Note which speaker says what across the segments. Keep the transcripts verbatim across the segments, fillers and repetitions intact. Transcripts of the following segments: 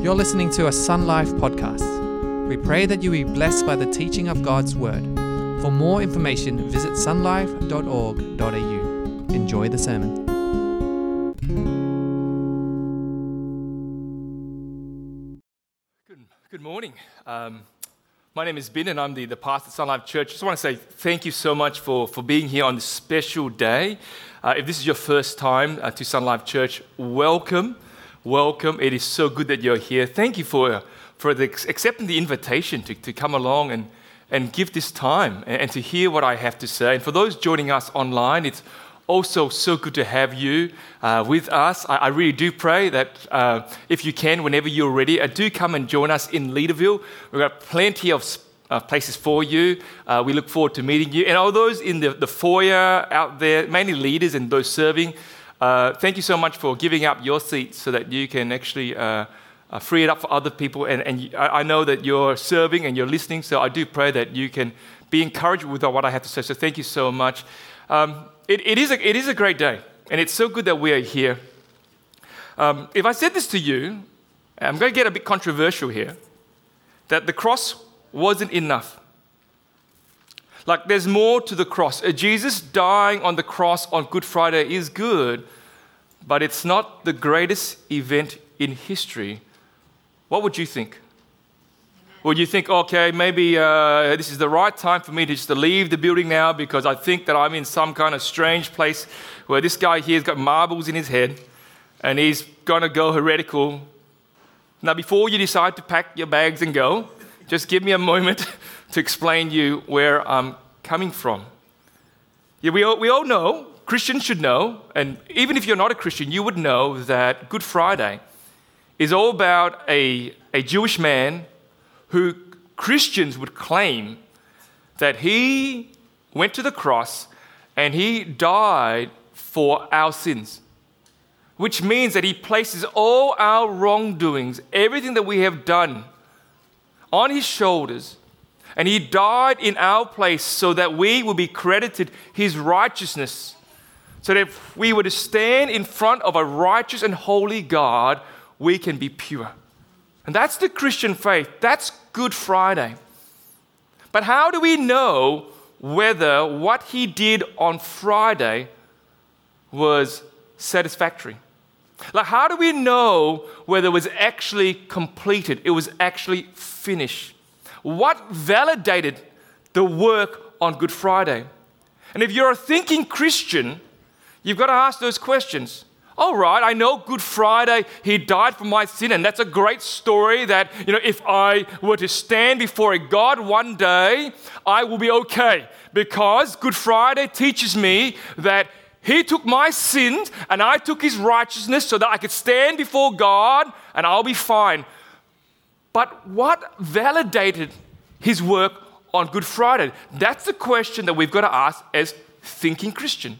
Speaker 1: You're listening to a Sun Life podcast. We pray that you be blessed by the teaching of God's Word. For more information, visit sunlife dot org dot a u. Enjoy the sermon.
Speaker 2: Good, good morning. Um, my name is Ben and I'm the, the pastor at Sun Life Church. I just want to say thank you so much for, for being here on this special day. Uh, if this is your first time uh, to Sun Life Church, welcome. Welcome. It is so good that you're here. Thank you for for the, accepting the invitation to, to come along and, and give this time and, and to hear what I have to say. And for those joining us online, it's also so good to have you uh, with us. I, I really do pray that uh, if you can, whenever you're ready, uh, do come and join us in Leaderville. We've got plenty of uh, places for you. Uh, we look forward to meeting you. And all those in the, the foyer out there, mainly leaders and those serving, Uh, thank you so much for giving up your seats so that you can actually uh, uh, free it up for other people. And, and I, I know that you're serving and you're listening, so I do pray that you can be encouraged with what I have to say. So thank you so much. Um, it, it, is a, it is a great day, and it's so good that we are here. Um, if I said this to you, I'm going to get a bit controversial here, that the cross wasn't enough. Like, there's more to the cross. Jesus dying on the cross on Good Friday is good, but it's not the greatest event in history. What would you think? Would you think, okay, maybe uh, this is the right time for me to just to leave the building now because I think that I'm in some kind of strange place where this guy here has got marbles in his head and he's going to go heretical. Now, before you decide to pack your bags and go, just give me a moment to explain you where I'm coming from. Yeah, we all, we all know, Christians should know, and even if you're not a Christian, you would know that Good Friday is all about a, a Jewish man who Christians would claim that he went to the cross and he died for our sins, which means that he places all our wrongdoings, everything that we have done, on his shoulders, and he died in our place so that we will be credited his righteousness, so that if we were to stand in front of a righteous and holy God, we can be pure. And that's the Christian faith. That's Good Friday. But how do we know whether what he did on Friday was satisfactory? Like, how do we know whether it was actually completed, it was actually finished? What validated the work on Good Friday? And if you're a thinking Christian, you've got to ask those questions. All right, I know Good Friday, he died for my sin, and that's a great story that, you know, if I were to stand before a God one day, I will be okay, because Good Friday teaches me that he took my sins and I took his righteousness so that I could stand before God and I'll be fine. But what validated his work on Good Friday? That's the question that we've got to ask as thinking Christian.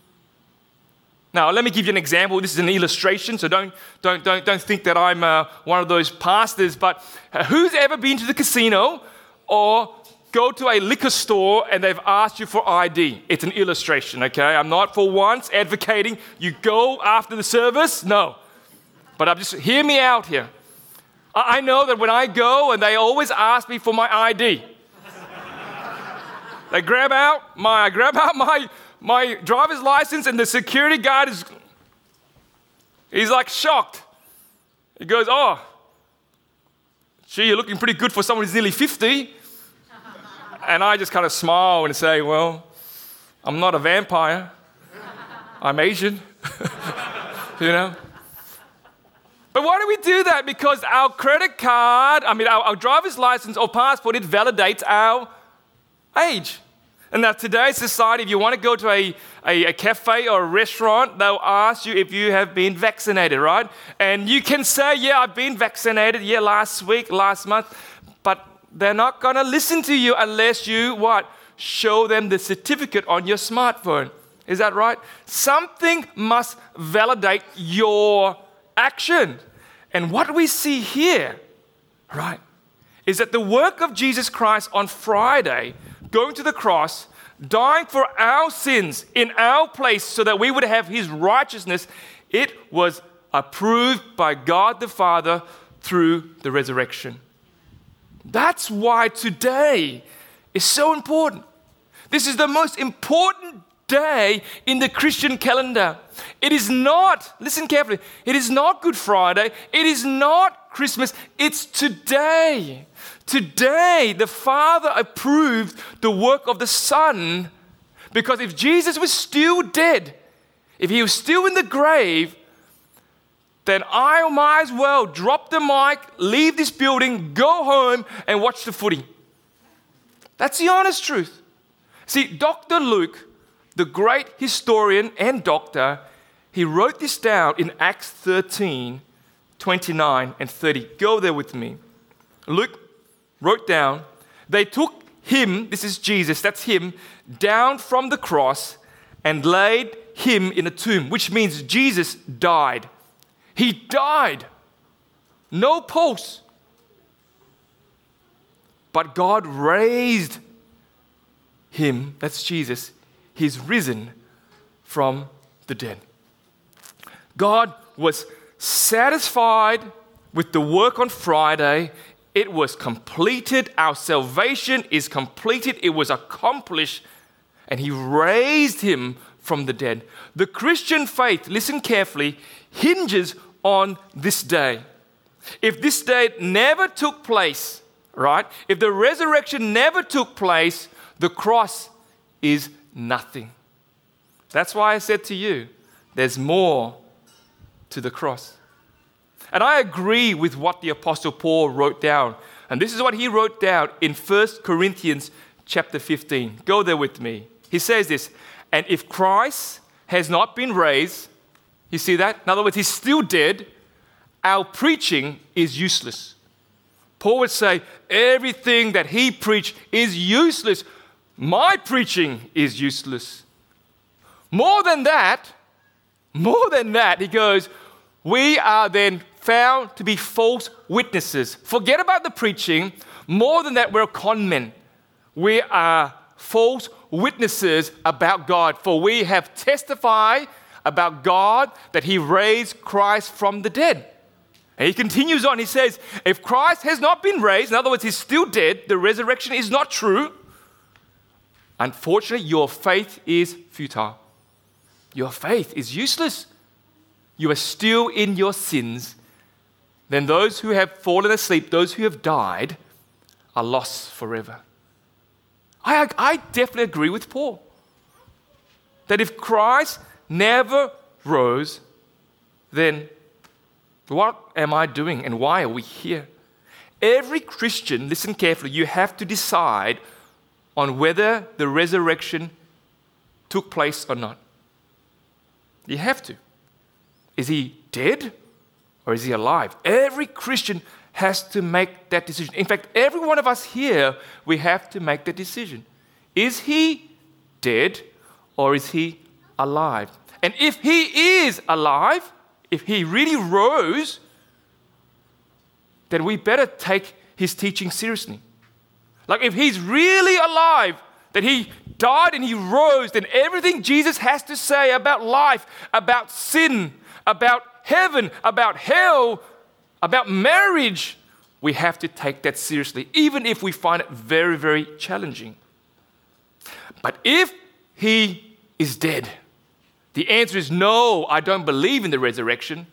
Speaker 2: Now, let me give you an example. This is an illustration, so don't don't don't don't think that I'm uh, one of those pastors. But uh, who's ever been to the casino or go to a liquor store and they've asked you for I D? It's an illustration, okay? I'm not for once advocating you go after the service. No. But I'm just, hear me out here. I know that when I go and they always ask me for my I D. They grab out my, I grab out my, my driver's license and the security guard is, he's like shocked. He goes, oh, gee, you're looking pretty good for someone who's nearly fifty. And I just kind of smile and say, well, I'm not a vampire. I'm Asian, you know. But why do we do that? Because our credit card, I mean, our, our driver's license or passport, it validates our age. And now today's society, if you want to go to a, a, a cafe or a restaurant, they'll ask you if you have been vaccinated, right? And you can say, yeah, I've been vaccinated, yeah, last week, last month. But they're not going to listen to you unless you, what? Show them the certificate on your smartphone. Is that right? Something must validate your action. And what we see here, right, is that the work of Jesus Christ on Friday, going to the cross, dying for our sins in our place so that we would have his righteousness, it was approved by God the Father through the resurrection. That's why today is so important. This is the most important day in the Christian calendar. It is not, listen carefully, it is not Good Friday, it is not Christmas, it's today. Today, the Father approved the work of the Son, because if Jesus was still dead, if he was still in the grave, then I might as well drop the mic, leave this building, go home and watch the footy. That's the honest truth. See, Doctor Luke, the great historian and doctor, he wrote this down in Acts thirteen, twenty-nine and thirty. Go there with me. Luke wrote down, they took him, this is Jesus, that's him, down from the cross and laid him in a tomb, which means Jesus died. He died. No pulse. But God raised him, that's Jesus, he's risen from the dead. God was satisfied with the work on Friday. It was completed. Our salvation is completed. It was accomplished. And he raised him from the dead. The Christian faith, listen carefully, hinges on this day. If this day never took place, right? If the resurrection never took place, the cross is nothing. That's why I said to you, there's more to the cross. And I agree with what the Apostle Paul wrote down. And this is what he wrote down in First Corinthians chapter fifteen. Go there with me. He says this, and if Christ has not been raised, you see that? In other words, he's still dead, our preaching is useless. Paul would say, everything that he preached is useless. My preaching is useless. More than that, more than that, he goes, we are then found to be false witnesses. Forget about the preaching. More than that, we're con men. We are false witnesses about God, for we have testified about God that he raised Christ from the dead. And he continues on, he says, if Christ has not been raised, in other words, he's still dead, the resurrection is not true, unfortunately, your faith is futile. Your faith is useless. You are still in your sins. Then those who have fallen asleep, those who have died, are lost forever. I, I definitely agree with Paul that if Christ never rose, then what am I doing and why are we here? Every Christian, listen carefully, you have to decide on whether the resurrection took place or not. You have to. Is he dead or is he alive? Every Christian has to make that decision. In fact, every one of us here, we have to make that decision. Is he dead or is he alive? And if he is alive, if he really rose, then we better take his teaching seriously. Like if he's really alive, that he died and he rose, then everything Jesus has to say about life, about sin, about heaven, about hell, about marriage, we have to take that seriously, even if we find it very, very challenging. But if he is dead, the answer is no, I don't believe in the resurrection,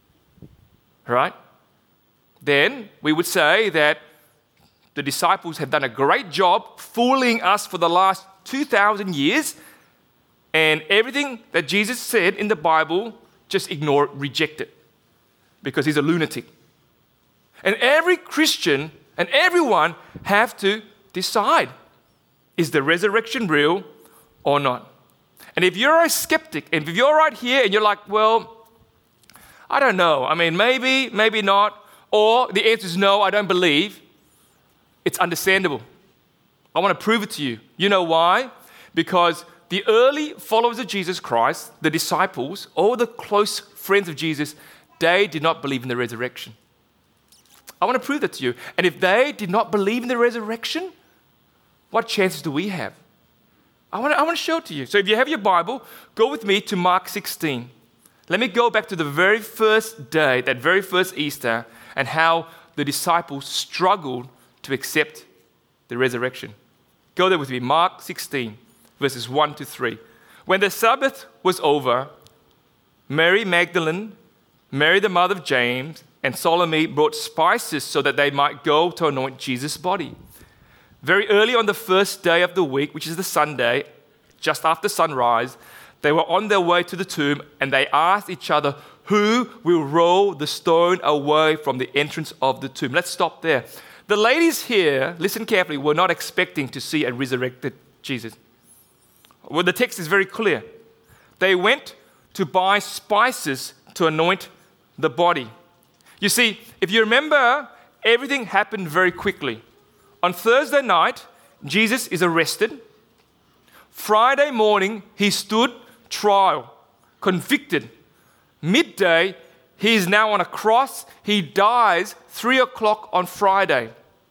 Speaker 2: right? Then we would say that the disciples have done a great job fooling us for the last two thousand years, and everything that Jesus said in the Bible, just ignore it, reject it, because he's a lunatic. And every Christian and everyone have to decide, is the resurrection real or not? And if you're a skeptic, and if you're right here and you're like, well, I don't know, I mean, maybe, maybe not, or the answer is no, I don't believe, it's understandable. I want to prove it to you. You know why? Because the early followers of Jesus Christ, the disciples, all the close friends of Jesus, they did not believe in the resurrection. I want to prove that to you. And if they did not believe in the resurrection, what chances do we have? I want to, I want to show it to you. So if you have your Bible, go with me to Mark sixteen. Let me go back to the very first day, that very first Easter, and how the disciples struggled to accept the resurrection. Go there with me, Mark sixteen, verses one to three. When the Sabbath was over, Mary Magdalene, Mary the mother of James, and Salome brought spices so that they might go to anoint Jesus' body. Very early on the first day of the week, which is the Sunday, just after sunrise, they were on their way to the tomb, and they asked each other, who will roll the stone away from the entrance of the tomb? Let's stop there. The ladies here, listen carefully, were not expecting to see a resurrected Jesus. Well, the text is very clear. They went to buy spices to anoint the body. You see, if you remember, everything happened very quickly. On Thursday night, Jesus is arrested. Friday morning, he stood trial, convicted. Midday, he is now on a cross. He dies three o'clock on Friday.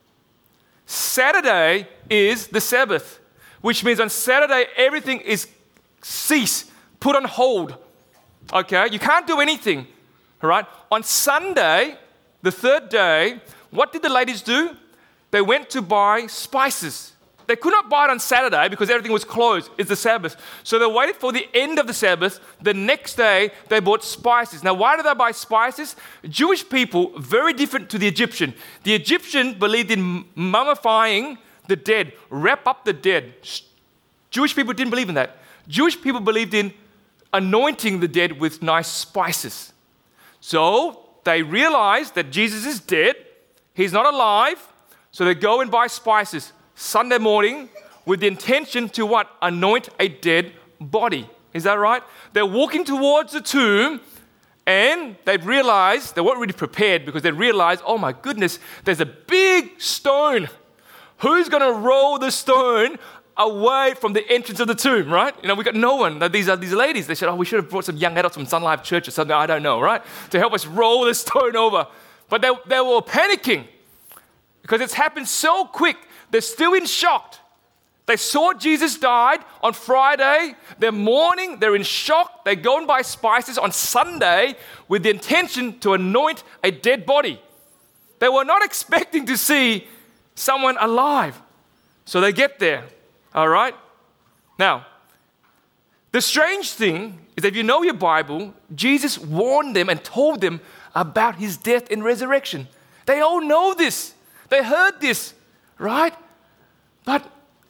Speaker 2: Saturday is the Sabbath, which means on Saturday, everything is ceased, put on hold. Okay, you can't do anything. All right. On Sunday, the third day, what did the ladies do? They went to buy spices. They could not buy it on Saturday because everything was closed. It's the Sabbath. So they waited for the end of the Sabbath. The next day, they bought spices. Now, why did they buy spices? Jewish people, very different to the Egyptian. The Egyptian believed in mummifying the dead, wrap up the dead. Jewish people didn't believe in that. Jewish people believed in anointing the dead with nice spices. So they realized that Jesus is dead. He's not alive. So they go and buy spices Sunday morning with the intention to what? Anoint a dead body. Is that right? They're walking towards the tomb and they've realized, they weren't really prepared because they realized, oh my goodness, there's a big stone. Who's going to roll the stone away from the entrance of the tomb, right? You know, we got no one. These are these ladies. They said, oh, we should have brought some young adults from Sun Life Church or something, I don't know, right? To help us roll the stone over. But they, they were panicking because it's happened so quick. They're still in shock. They saw Jesus died on Friday. They're mourning. They're in shock. They go and buy spices on Sunday with the intention to anoint a dead body. They were not expecting to see someone alive. So they get there. All right? Now, the strange thing is that if you know your Bible, Jesus warned them and told them about his death and resurrection. They all know this. They heard this, right? But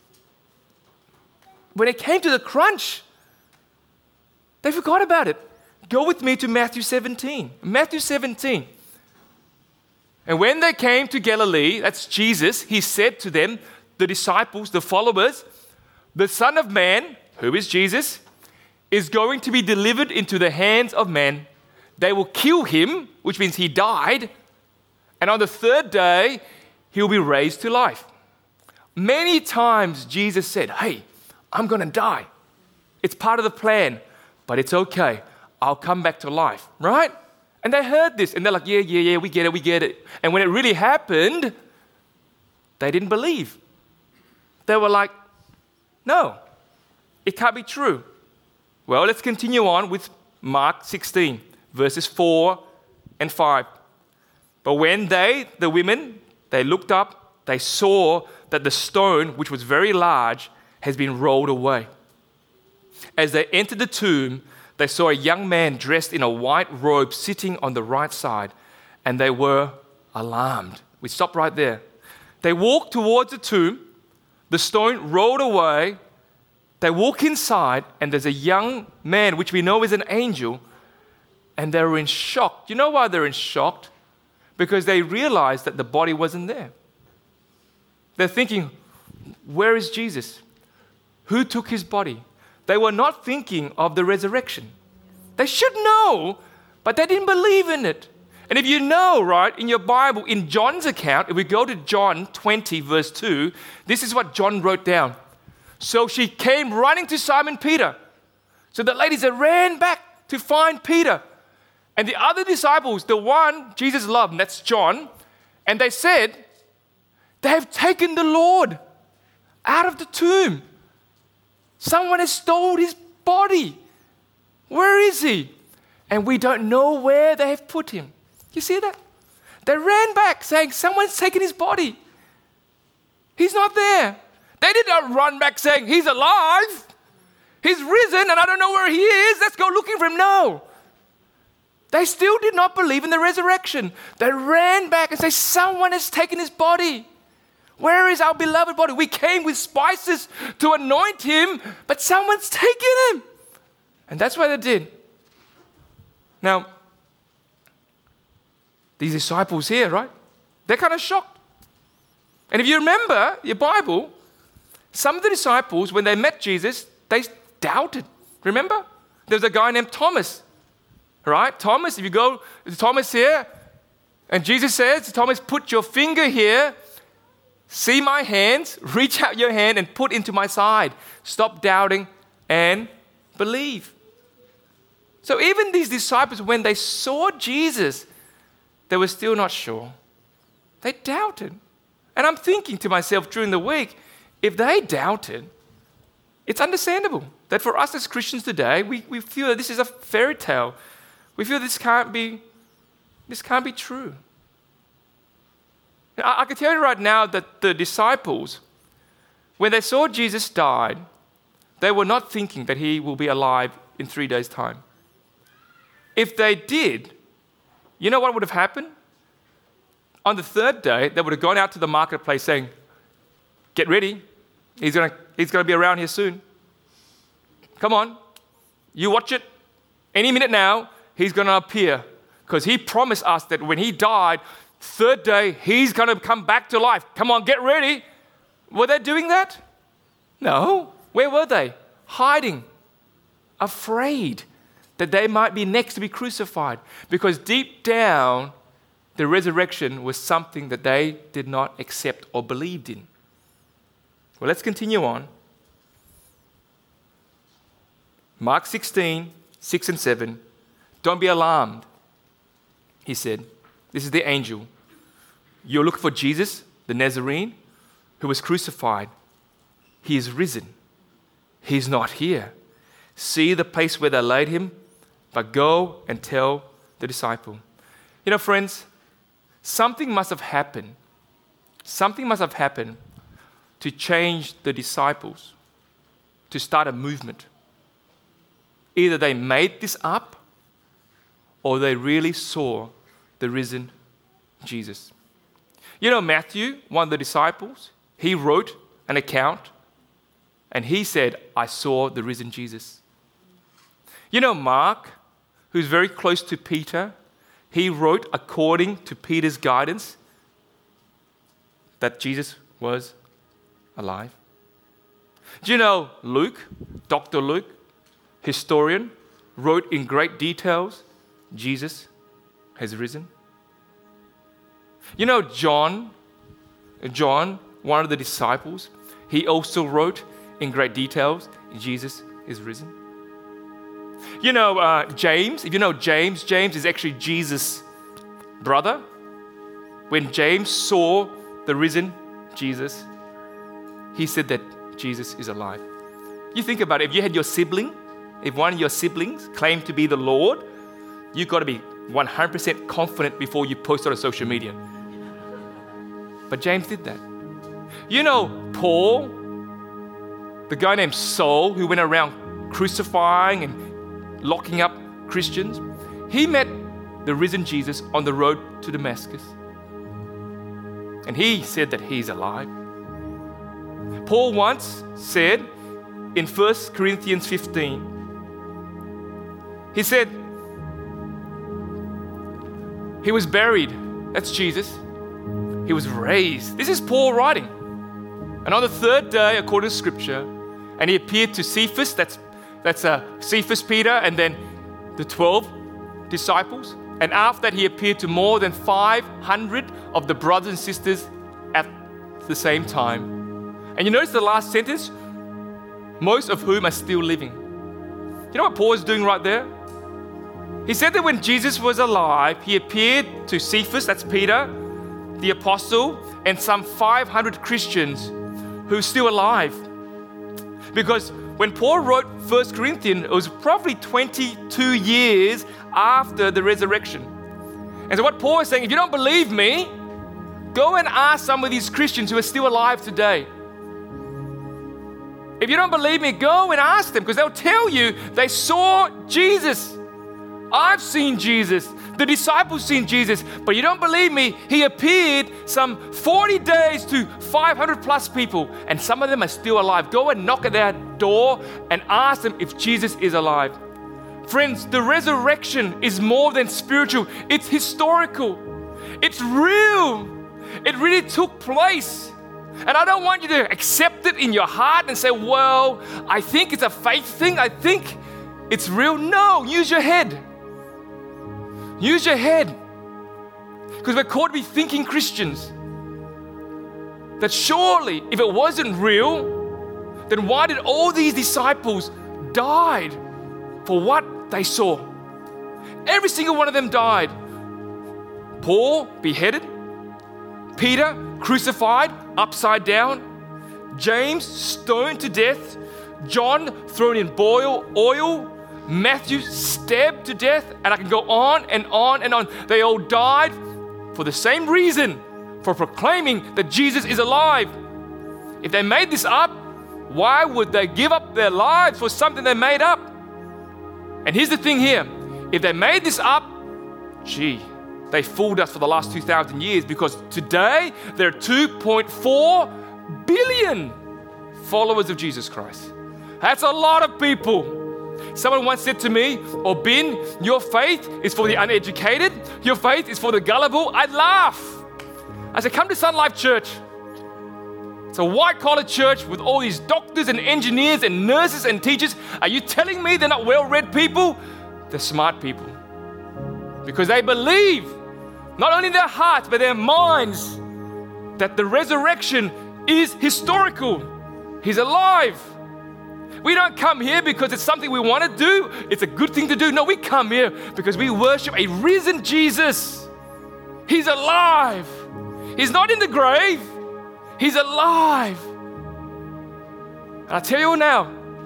Speaker 2: when it came to the crunch, they forgot about it. Go with me to Matthew seventeen. Matthew seventeen. And when they came to Galilee, that's Jesus, he said to them, the disciples, the followers, the Son of Man, who is Jesus, is going to be delivered into the hands of men. They will kill him, which means he died, and on the third day, he'll be raised to life. Many times Jesus said, hey, I'm going to die. It's part of the plan, but it's okay. I'll come back to life, right? And they heard this, and they're like, yeah, yeah, yeah, we get it, we get it. And when it really happened, they didn't believe. They were like, no, it can't be true. Well, let's continue on with Mark sixteen, verses four and five. But when they, the women, they looked up, they saw that the stone, which was very large, has been rolled away. As they entered the tomb, they saw a young man dressed in a white robe sitting on the right side, and they were alarmed. We stop right there. They walked towards the tomb, the stone rolled away, they walk inside, and there's a young man, which we know is an angel, and they were in shock. Do you know why they're in shock? Because they realized that the body wasn't there. They're thinking, where is Jesus? Who took his body? They were not thinking of the resurrection. They should know, but they didn't believe in it. And if you know, right, in your Bible, in John's account, if we go to John twenty, verse two, this is what John wrote down. So she came running to Simon Peter. So the ladies they ran back to find Peter. And the other disciples, the one Jesus loved, and that's John, and they said, they have taken the Lord out of the tomb. Someone has stole his body. Where is he? and we don't know where they have put him. You see that? They ran back saying, someone's taken his body. He's not there. They did not run back saying, he's alive. He's risen and I don't know where he is. Let's go looking for him. No. They still did not believe in the resurrection. They ran back and said, someone has taken his body. Where is our beloved body? We came with spices to anoint him, but someone's taken him. And that's what they did. Now, these disciples here, right? They're kind of shocked. And if you remember your Bible, some of the disciples, when they met Jesus, they doubted. Remember? There's a guy named Thomas. Right? Thomas, if you go to Thomas here, and Jesus says, Thomas, put your finger here, see my hands, reach out your hand and put into my side. Stop doubting and believe. So even these disciples, when they saw Jesus, they were still not sure. They doubted. And I'm thinking to myself during the week, if they doubted, it's understandable that for us as Christians today, we, we feel that this is a fairy tale. We feel this can't be, this can't be true. I, I can tell you right now that the disciples, when they saw Jesus died, they were not thinking that he will be alive in three days' time. If they did, you know what would have happened? On the third day, they would have gone out to the marketplace saying, get ready, he's going to he's going to be around here soon. Come on, you watch it. Any minute now, he's going to appear because he promised us that when he died, third day, he's going to come back to life. Come on, get ready. Were they doing that? No. Where were they? Hiding, afraid that they might be next to be crucified because deep down, the resurrection was something that they did not accept or believed in. Well, let's continue on. Mark sixteen, six and seven. Don't be alarmed, he said. This is the angel. You're looking for Jesus, the Nazarene, who was crucified. He is risen. He's not here. See the place where they laid him, but go and tell the disciple. You know, friends, something must have happened. Something must have happened to change the disciples, to start a movement. Either they made this up or they really saw the risen Jesus. You know, Matthew, one of the disciples, he wrote an account and he said, I saw the risen Jesus. You know, Mark, who's very close to Peter, he wrote according to Peter's guidance that Jesus was alive. Do you know Luke, Doctor Luke, historian, wrote in great details, Jesus has risen? You know John, John, one of the disciples, he also wrote in great details, Jesus is risen. You know uh, James, if you know James, James is actually Jesus' brother. When James saw the risen Jesus, he said that Jesus is alive. You think about it, if you had your sibling, if one of your siblings claimed to be the Lord, you've got to be one hundred percent confident before you post it on social media. But James did that. You know Paul, the guy named Saul who went around crucifying and locking up Christians, he met the risen Jesus on the road to Damascus. And he said that he's alive. Paul once said in First Corinthians fifteen, he said, he was buried, that's Jesus. He was raised. This is Paul writing. And on the third day, according to Scripture, and he appeared to Cephas, that's, that's uh, Cephas, Peter, and then the twelve disciples. And after that, he appeared to more than five hundred of the brothers and sisters at the same time. And you notice the last sentence? Most of whom are still living. You know what Paul is doing right there? He said that when Jesus was alive, he appeared to Cephas, that's Peter, the apostle, and some five hundred Christians who are still alive. Because When Paul wrote First Corinthians, it was probably twenty-two years after the resurrection. And so what Paul is saying, if you don't believe me, go and ask some of these Christians who are still alive today. If you don't believe me, go and ask them, because they'll tell you they saw Jesus. I've seen Jesus. The disciples seen Jesus. But you don't believe me, he appeared some forty days to five hundred plus people, and some of them are still alive. Go and knock at their door and ask them if Jesus is alive. Friends, the resurrection is more than spiritual. It's historical. It's real. It really took place. And I don't want you to accept it in your heart and say, well, I think it's a faith thing. I think it's real. No, use your head. Use your head. Because we're called to be thinking Christians. That surely, if it wasn't real, then why did all these disciples die for what they saw? Every single one of them died. Paul, beheaded. Peter, crucified, upside down. James, stoned to death. John, thrown in boil oil. Matthew, stabbed to death. And I can go on and on and on. They all died for the same reason, for proclaiming that Jesus is alive. If they made this up, why would they give up their lives for something they made up? And here's the thing here. If they made this up, gee, they fooled us for the last two thousand years, because today there are two point four billion followers of Jesus Christ. That's a lot of people. Someone once said to me, oh, Ben, your faith is for the uneducated. Your faith is for the gullible. I laugh. I said, come to Sun Life Church. It's a white-collar church with all these doctors and engineers and nurses and teachers. Are you telling me they're not well-read people? They're smart people. Because they believe, not only in their hearts, but their minds, that the resurrection is historical. He's alive. We don't come here because it's something we want to do. It's a good thing to do. No, we come here because we worship a risen Jesus. He's alive. He's not in the grave. He's alive. And I tell you now,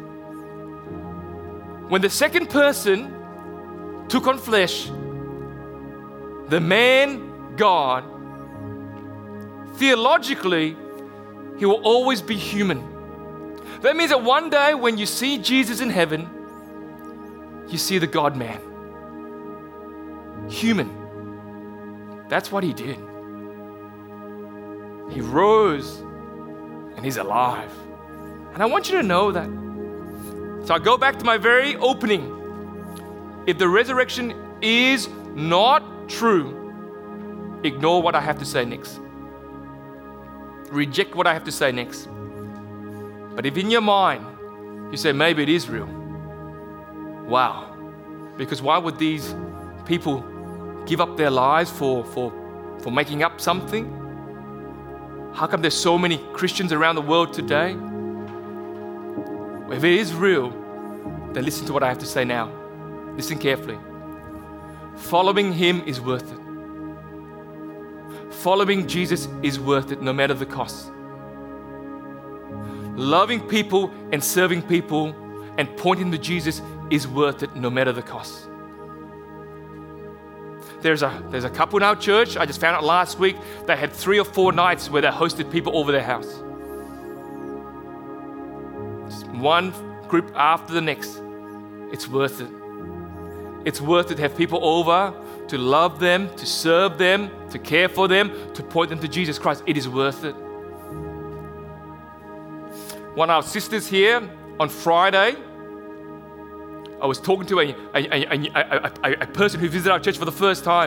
Speaker 2: when the second person took on flesh, the man, God, theologically, he will always be human. That means that one day when you see Jesus in heaven, you see the God-man. Human. That's what he did. He rose and he's alive. And I want you to know that. So I go back to my very opening. If the resurrection is not true, ignore what I have to say next. Reject what I have to say next. But if in your mind, you say, maybe it is real. Wow. Because why would these people give up their lives for, for, for making up something? How come there's so many Christians around the world today? If it is real, then listen to what I have to say now. Listen carefully. Following him is worth it. Following Jesus is worth it, no matter the cost. Loving people and serving people and pointing to Jesus is worth it, no matter the cost. There's a, there's a couple in our church, I just found out last week, they had three or four nights where they hosted people over their house. Just one group after the next. It's worth it. It's worth it to have people over, to love them, to serve them, to care for them, to point them to Jesus Christ. It is worth it. One of our sisters here on Friday, I was talking to a, a, a, a, a, a person who visited our church for the first time.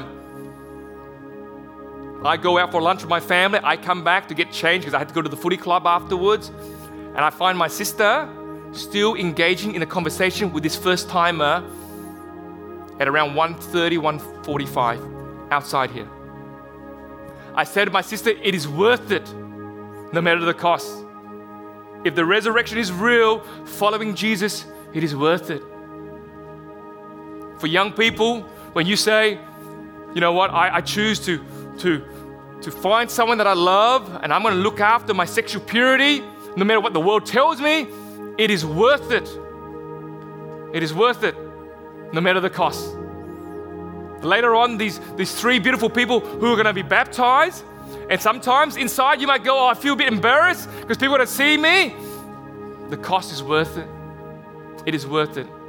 Speaker 2: I go out for lunch with my family. I come back to get changed because I had to go to the footy club afterwards. And I find my sister still engaging in a conversation with this first timer at around one thirty, one forty-five outside here. I said to my sister, it is worth it, no matter the cost. If the resurrection is real, following Jesus, it is worth it. For young people, when you say, you know what, I, I choose to, to, to find someone that I love and I'm going to look after my sexual purity, no matter what the world tells me, It is worth it. It is worth it, no matter the cost. Later on, these, these three beautiful people who are going to be baptized, and sometimes inside you might go, oh, I feel a bit embarrassed because people don't see me. The cost is worth it. It is worth it.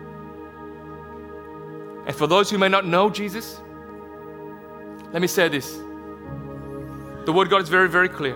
Speaker 2: And for those who may not know Jesus, let me say this. The Word of God is very, very clear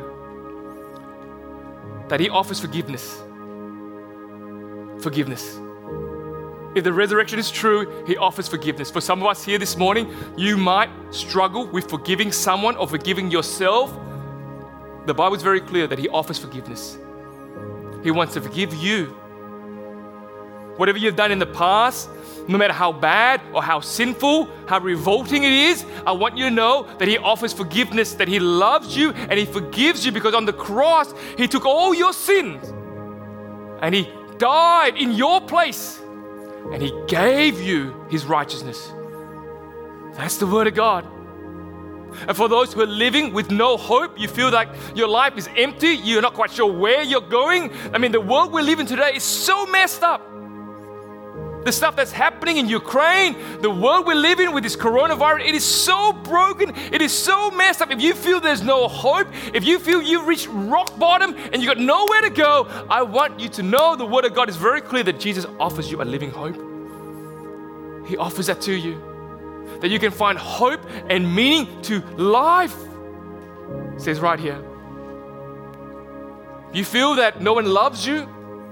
Speaker 2: that He offers forgiveness. Forgiveness. If the resurrection is true, He offers forgiveness. For some of us here this morning, you might struggle with forgiving someone or forgiving yourself. The Bible is very clear that He offers forgiveness. He wants to forgive you. Whatever you've done in the past, no matter how bad or how sinful, how revolting it is, I want you to know that He offers forgiveness, that He loves you and He forgives you, because on the cross, He took all your sins and He died in your place. And He gave you His righteousness. That's the Word of God. And for those who are living with no hope, you feel like your life is empty, you're not quite sure where you're going. I mean, the world we live in today is so messed up. The stuff that's happening in Ukraine, the world we live in with this coronavirus, it is so broken, it is so messed up. If you feel there's no hope, if you feel you've reached rock bottom and you've got nowhere to go, I want you to know the Word of God is very clear that Jesus offers you a living hope. He offers that to you, that you can find hope and meaning to life. It says right here. You feel that no one loves you,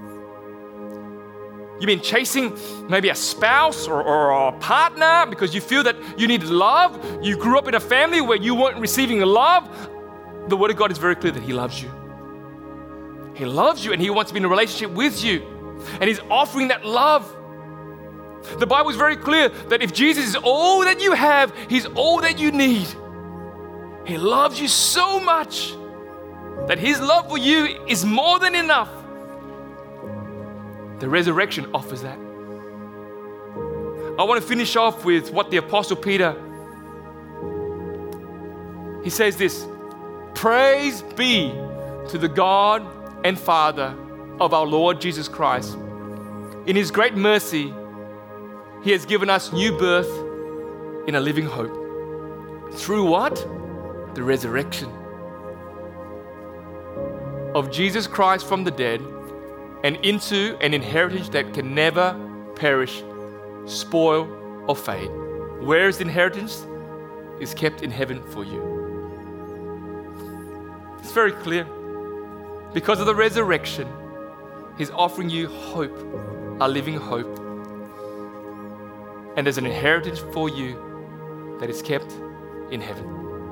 Speaker 2: you've been chasing maybe a spouse or, or a partner because you feel that you need love. You grew up in a family where you weren't receiving love. The Word of God is very clear that He loves you. He loves you and He wants to be in a relationship with you. And He's offering that love. The Bible is very clear that if Jesus is all that you have, He's all that you need. He loves you so much that His love for you is more than enough. The resurrection offers that. I want to finish off with what the Apostle Peter, he says this: praise be to the God and Father of our Lord Jesus Christ. In His great mercy, He has given us new birth in a living hope. Through what? The resurrection of Jesus Christ from the dead, and into an inheritance that can never perish, spoil, or fade. Where is the inheritance? Is kept in heaven for you. It's very clear. Because of the resurrection, He's offering you hope, a living hope. And there's an inheritance for you that is kept in heaven.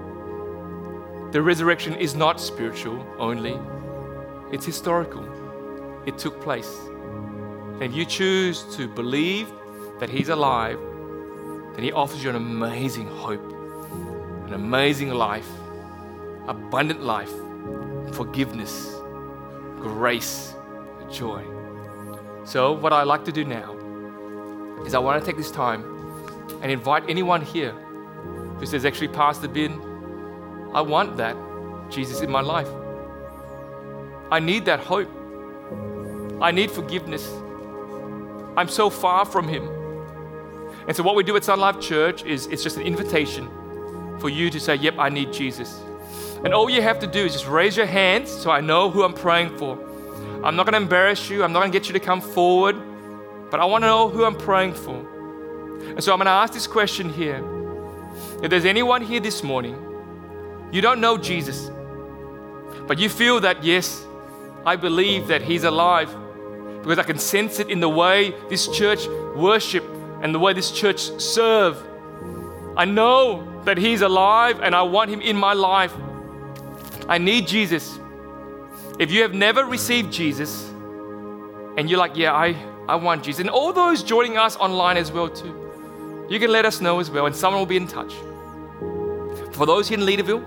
Speaker 2: The resurrection is not spiritual only, it's historical. It took place. And if you choose to believe that He's alive, then He offers you an amazing hope, an amazing life, abundant life, forgiveness, grace, joy. So what I like to do now is I want to take this time and invite anyone here who says, actually, Pastor Ben, I want that Jesus in my life. I need that hope. I need forgiveness. I'm so far from Him. And so what we do at Sun Life Church is it's just an invitation for you to say, yep, I need Jesus. And all you have to do is just raise your hands so I know who I'm praying for. I'm not going to embarrass you. I'm not going to get you to come forward. But I want to know who I'm praying for. And so I'm going to ask this question here. If there's anyone here this morning, you don't know Jesus, but you feel that, yes, I believe that He's alive, because I can sense it in the way this church worship and the way this church serve. I know that He's alive and I want Him in my life. I need Jesus. If you have never received Jesus and you're like, yeah, I, I want Jesus, and all those joining us online as well too, you can let us know as well and someone will be in touch. For those here in Leaderville,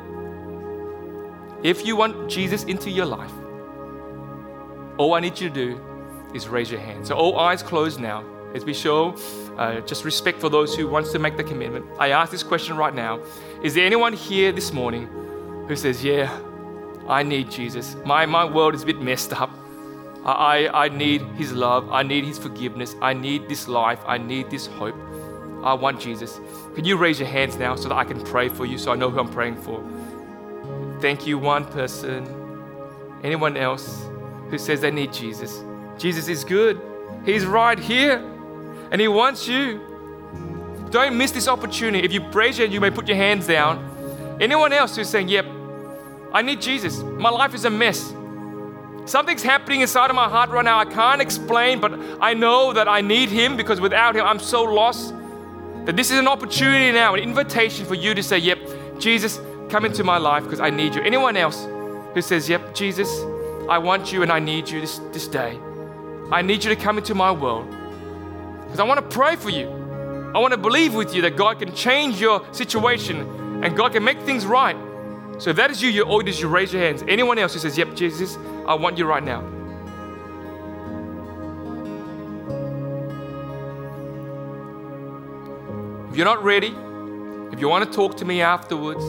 Speaker 2: if you want Jesus into your life, all I need you to do is raise your hand. So all eyes closed now as we show uh, just respect for those who wants to make the commitment. I ask this question right now. Is there anyone here this morning who says, yeah, I need Jesus. My, my world is a bit messed up. I, I need His love. I need His forgiveness. I need this life. I need this hope. I want Jesus. Can you raise your hands now so that I can pray for you, so I know who I'm praying for? Thank you, one person. Anyone else who says they need Jesus? Jesus is good. He's right here and He wants you. Don't miss this opportunity. If you raise your hand, you may put your hands down. Anyone else who's saying, yep, I need Jesus. My life is a mess. Something's happening inside of my heart right now. I can't explain, but I know that I need Him because without Him, I'm so lost. That this is an opportunity now, an invitation for you to say, yep, Jesus, come into my life because I need you. Anyone else who says, yep, Jesus, I want you and I need you this, this day. I need you to come into my world because I want to pray for you. I want to believe with you that God can change your situation and God can make things right. So if that is you, you all just you raise your hands. Anyone else who says, yep, Jesus, I want you right now. If you're not ready, if you want to talk to me afterwards,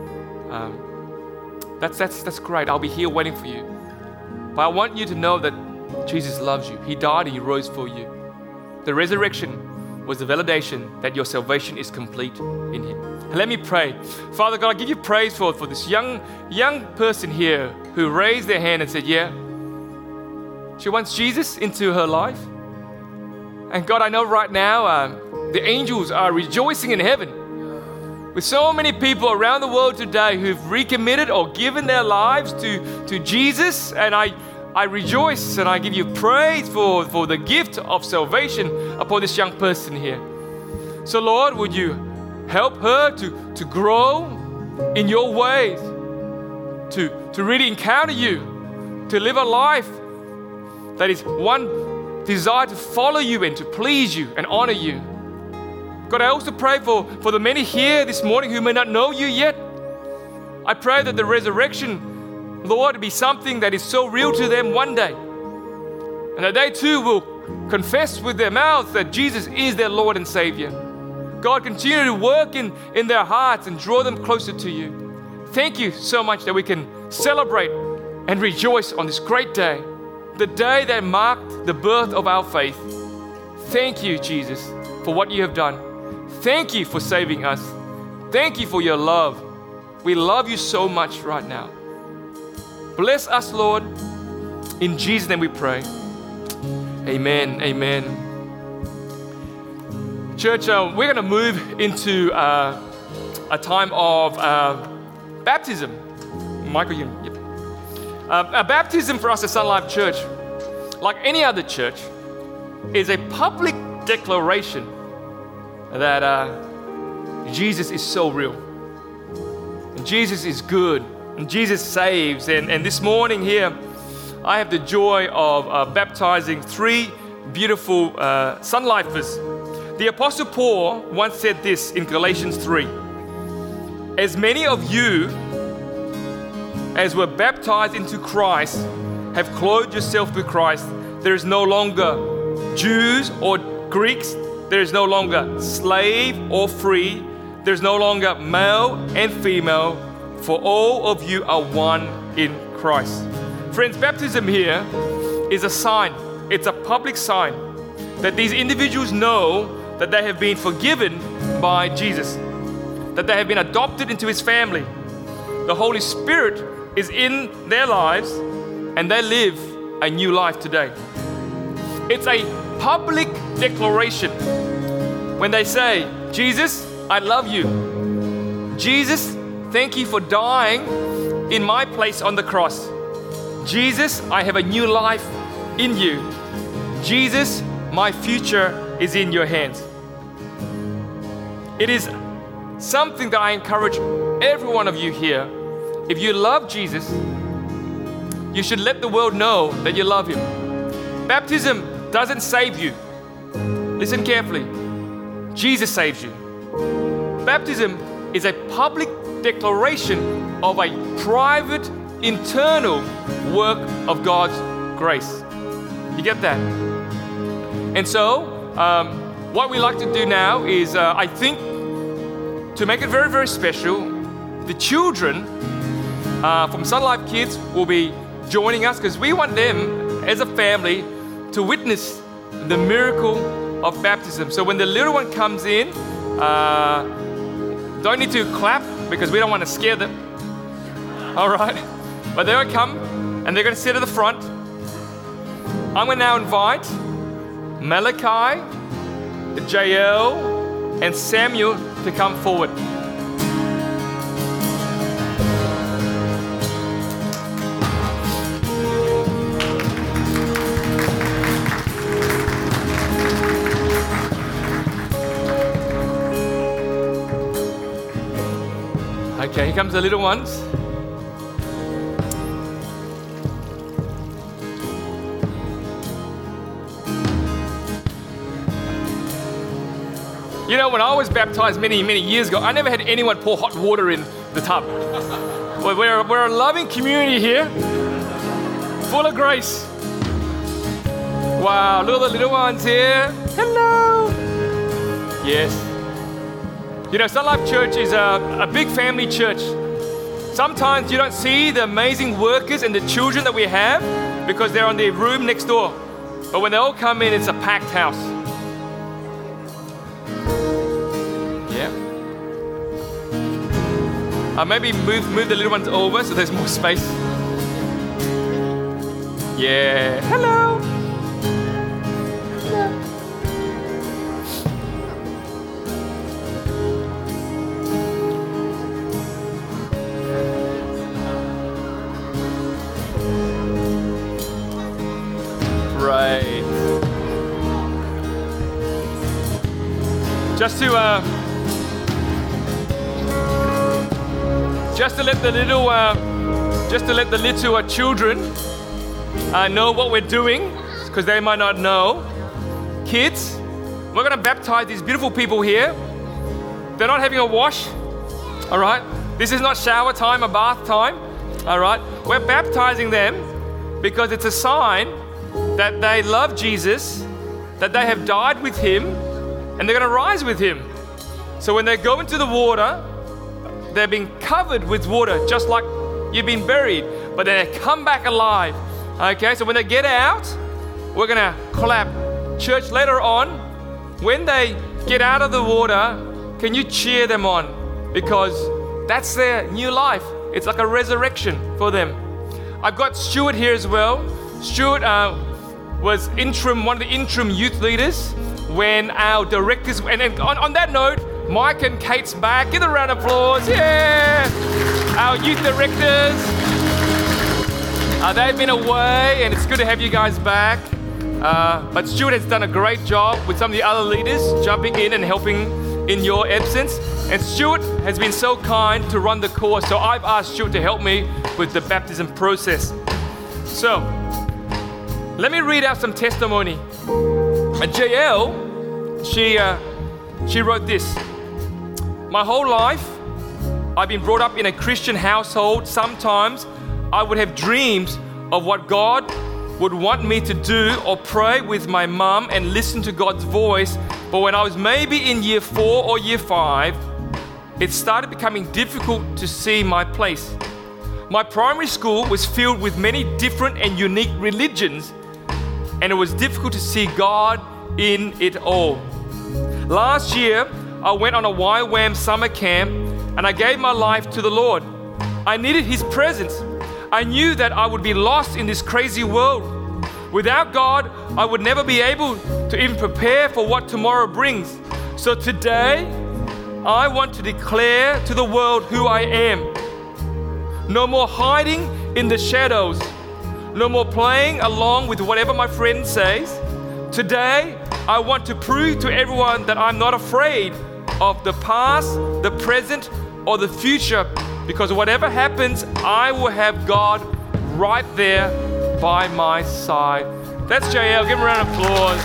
Speaker 2: um, that's, that's, that's great. I'll be here waiting for you. But I want you to know that Jesus loves you. He died and He rose for you. The resurrection was the validation that your salvation is complete in Him. And let me pray. Father God, I give you praise for, for this young, young person here who raised their hand and said, yeah, she wants Jesus into her life. And God, I know right now um, the angels are rejoicing in heaven with so many people around the world today who've recommitted or given their lives to, to Jesus. And I I rejoice and I give you praise for, for the gift of salvation upon this young person here. So Lord, would you help her to, to grow in your ways, to, to really encounter you, to live a life that is one desire to follow you and to please you and honor you. God, I also pray for, for the many here this morning who may not know you yet. I pray that the resurrection, Lord, be something that is so real to them one day. And that they too will confess with their mouths that Jesus is their Lord and Savior. God, continue to work in, in their hearts and draw them closer to you. Thank you so much that we can celebrate and rejoice on this great day, the day that marked the birth of our faith. Thank you, Jesus, for what you have done. Thank you for saving us. Thank you for your love. We love you so much right now. Bless us, Lord. In Jesus' name we pray. Amen. Amen. Church, uh, we're going to move into uh, a time of uh, baptism. Michael, you. Yep. Uh, a baptism for us at Sun Life Church, like any other church, is a public declaration that uh, Jesus is so real. And Jesus is good. And Jesus saves. And, and this morning here, I have the joy of uh, baptizing three beautiful uh, Sun Lifers. The Apostle Paul once said this in Galatians three. As many of you as were baptized into Christ have clothed yourself with Christ. There is no longer Jews or Greeks. There is no longer slave or free. There is no longer male and female. For all of you are one in Christ. Friends, baptism here is a sign. It's a public sign that these individuals know that they have been forgiven by Jesus, that they have been adopted into His family. The Holy Spirit is in their lives and they live a new life today. It's a public declaration when they say, Jesus, I love you. Jesus, thank you for dying in my place on the cross. Jesus, I have a new life in you. Jesus, my future is in your hands. It is something that I encourage every one of you here. If you love Jesus, you should let the world know that you love Him. Baptism doesn't save you. Listen carefully. Jesus saves you. Baptism is a public declaration of a private, internal work of God's grace. You get that? And so, um, what we like to do now is, uh, I think, to make it very, very special, the children uh, from Sun Life Kids will be joining us because we want them as a family to witness the miracle of baptism. So when the little one comes in, uh, don't need to clap because we don't want to scare them. All right? But they're going to come and they're going to sit at the front. I'm going to now invite Malachi, J L, and Samuel to come forward. Okay, here comes the little ones. You know, when I was baptized many, many years ago, I never had anyone pour hot water in the tub. Well, we're, we're a loving community here, full of grace. Wow, look at the little ones here. Hello. Yes. You know, Sun Life Church is a, a big family church. Sometimes you don't see the amazing workers and the children that we have because they're on the room next door. But when they all come in, it's a packed house. Yeah. Uh, maybe move, move the little ones over so there's more space. Yeah. Hello. Hello. Right. Just to uh, just to let the little uh, just to let the little uh, children uh, know what we're doing, because they might not know. Kids, we're going to baptize these beautiful people here. They're not having a wash. All right. This is not shower time or bath time. All right. We're baptizing them because it's a sign that they love Jesus, that they have died with Him, and they're going to rise with Him. So when they go into the water, they're being covered with water, just like you've been buried, but then they come back alive. Okay, so when they get out, we're going to clap. Church, later on, when they get out of the water, can you cheer them on? Because that's their new life. It's like a resurrection for them. I've got Stuart here as well. Stuart uh, was interim, one of the interim youth leaders when our directors, and, and on, on that note, Mike and Kate's back. Give a round of applause. Yeah! Our youth directors. Uh, they've been away and it's good to have you guys back. Uh, but Stuart has done a great job with some of the other leaders jumping in and helping in your absence. And Stuart has been so kind to run the course. So I've asked Stuart to help me with the baptism process. So, let me read out some testimony. And J L, she, uh, she wrote this. My whole life, I've been brought up in a Christian household. Sometimes I would have dreams of what God would want me to do or pray with my mum and listen to God's voice. But when I was maybe in year four or year five, it started becoming difficult to see my place. My primary school was filled with many different and unique religions, and it was difficult to see God in it all. Last year, I went on a Y WAM summer camp and I gave my life to the Lord. I needed His presence. I knew that I would be lost in this crazy world. Without God, I would never be able to even prepare for what tomorrow brings. So today, I want to declare to the world who I am. No more hiding in the shadows. No more playing along with whatever my friend says. Today, I want to prove to everyone that I'm not afraid of the past, the present, or the future, because whatever happens, I will have God right there by my side. That's J L. Give him a round of applause.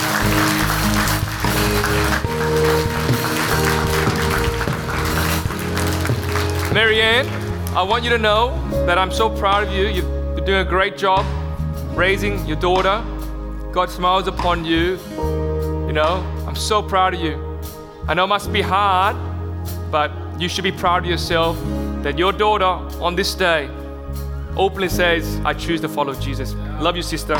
Speaker 2: Marianne, I want you to know that I'm so proud of you. You're doing a great job raising your daughter. God smiles upon you. You know, I'm so proud of you. I know it must be hard, but you should be proud of yourself that your daughter on this day openly says, I choose to follow Jesus. Love you, sister.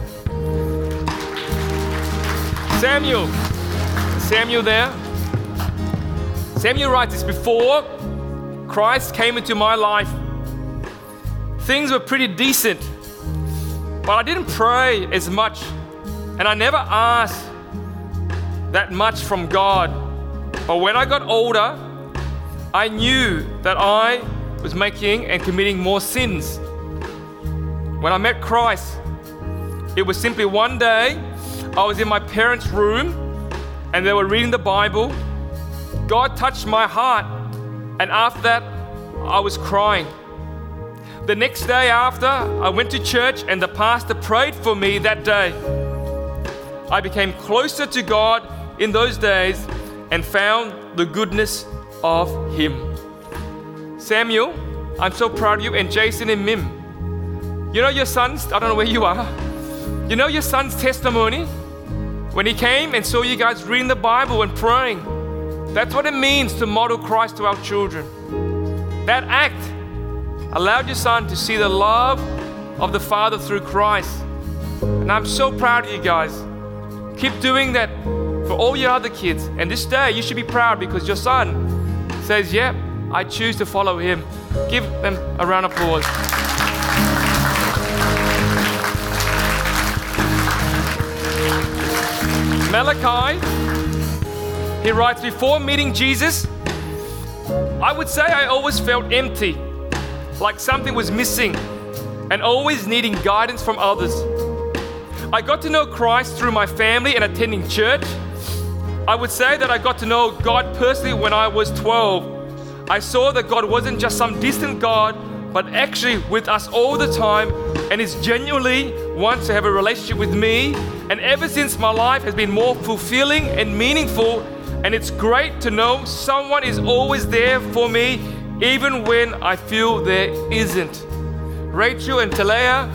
Speaker 2: Samuel. Samuel there. Samuel writes this: before Christ came into my life, things were pretty decent, but I didn't pray as much, and I never asked that much from God. But when I got older, I knew that I was making and committing more sins. When I met Christ, it was simply one day I was in my parents' room and they were reading the Bible. God touched my heart, and after that, I was crying. The next day after, I went to church and the pastor prayed for me that day. I became closer to God in those days and found the goodness of Him. Samuel, I'm so proud of you, and Jason and Mim. You know your son's, I don't know where you are, you know your son's testimony? When he came and saw you guys reading the Bible and praying, that's what it means to model Christ to our children. That act allowed your son to see the love of the Father through Christ. And I'm so proud of you guys. Keep doing that for all your other kids. And this day you should be proud because your son says, yep, yeah, I choose to follow him. Give them a round of applause. Malachi, he writes, before meeting Jesus, I would say I always felt empty, like something was missing, and always needing guidance from others. I got to know Christ through my family and attending church. I would say that I got to know God personally when I was twelve. I saw that God wasn't just some distant God, but actually with us all the time, and is genuinely wants to have a relationship with me. And ever since, my life has been more fulfilling and meaningful, and it's great to know someone is always there for me, even when I feel there isn't. Rachel and Talea,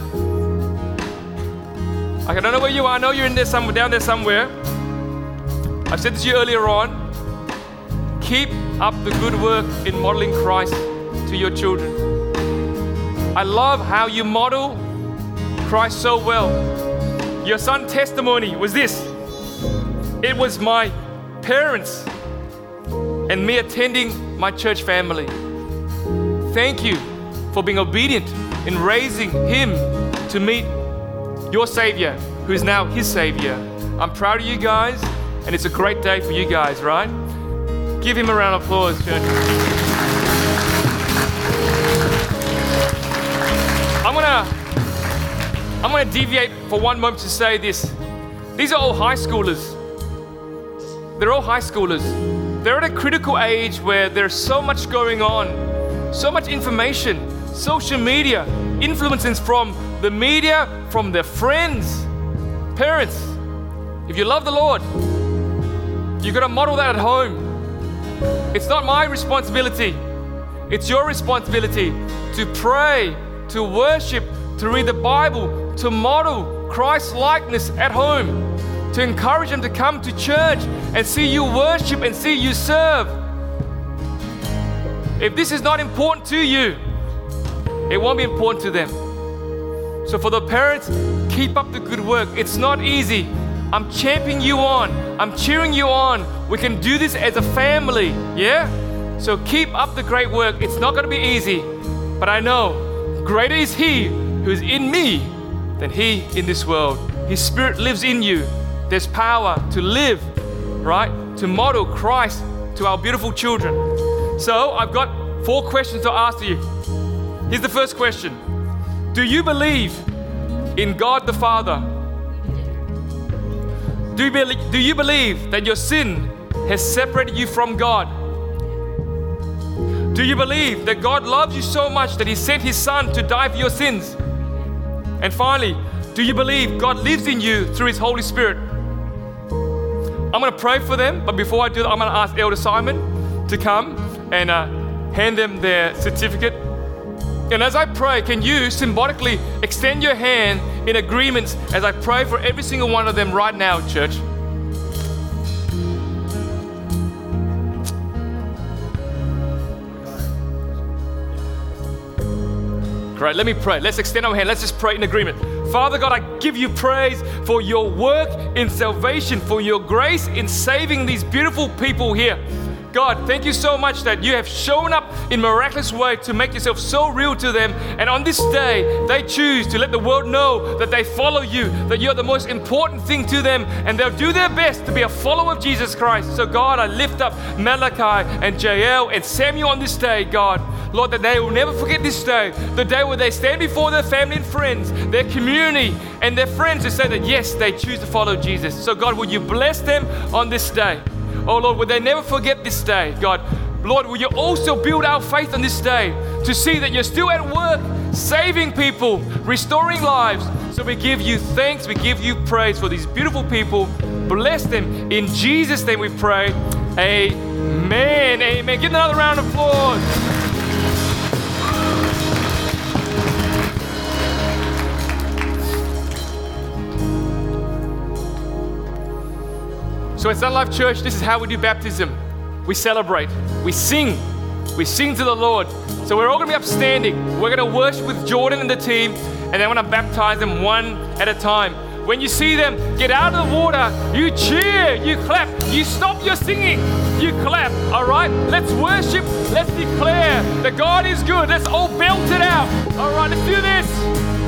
Speaker 2: I don't know where you are. I know you're in there somewhere, down there somewhere. I've said this to you earlier on. Keep up the good work in modeling Christ to your children. I love how you model Christ so well. Your son's testimony was this. It was my parents and me attending my church family. Thank you for being obedient in raising him to meet your Savior, who is now his Savior. I'm proud of you guys, and it's a great day for you guys, right? Give him a round of applause, church. I'm gonna, I'm gonna deviate for one moment to say this. These are all high schoolers. They're all high schoolers. They're at a critical age where there's so much going on, so much information, social media, influences from the media, from their friends. Parents, if you love the Lord, you've got to model that at home. It's not my responsibility. It's your responsibility to pray, to worship, to read the Bible, to model Christ's likeness at home, to encourage them to come to church and see you worship and see you serve. If this is not important to you, it won't be important to them. So for the parents, keep up the good work. It's not easy. I'm championing you on. I'm cheering you on. We can do this as a family, yeah? So keep up the great work. It's not going to be easy, but I know greater is He who is in me than he in this world. His Spirit lives in you. There's power to live, right? To model Christ to our beautiful children. So I've got four questions to ask you. Here's the first question. Do you believe in God the Father? Do you, be- do you believe that your sin has separated you from God? Do you believe that God loves you so much that He sent His Son to die for your sins? And finally, do you believe God lives in you through His Holy Spirit? I'm going to pray for them, but before I do that, I'm going to ask Elder Simon to come and uh, hand them their certificate. And as I pray, can you symbolically extend your hand in agreement as I pray for every single one of them right now, church? Great, let me pray. Let's extend our hand. Let's just pray in agreement. Father God, I give you praise for your work in salvation, for your grace in saving these beautiful people here. God, thank you so much that you have shown up in miraculous way to make yourself so real to them. And on this day, they choose to let the world know that they follow you, that you're the most important thing to them, and they'll do their best to be a follower of Jesus Christ. So God, I lift up Malachi and Jael and Samuel on this day, God. Lord, that they will never forget this day, the day where they stand before their family and friends, their community and their friends to say that yes, they choose to follow Jesus. So God, will you bless them on this day? Oh Lord, will they never forget this day, God? Lord, will you also build our faith on this day to see that you're still at work, saving people, restoring lives. So we give you thanks, we give you praise for these beautiful people. Bless them. In Jesus' name we pray. Amen. Amen. Give them another round of applause. So at Sun Life Church, this is how we do baptism. We celebrate, we sing, we sing to the Lord. So we're all gonna be upstanding. We're gonna worship with Jordan and the team, and then we're gonna baptize them one at a time. When you see them get out of the water, you cheer, you clap, you stop your singing, you clap, all right? Let's worship, let's declare that God is good. Let's all belt it out. All right, let's do this.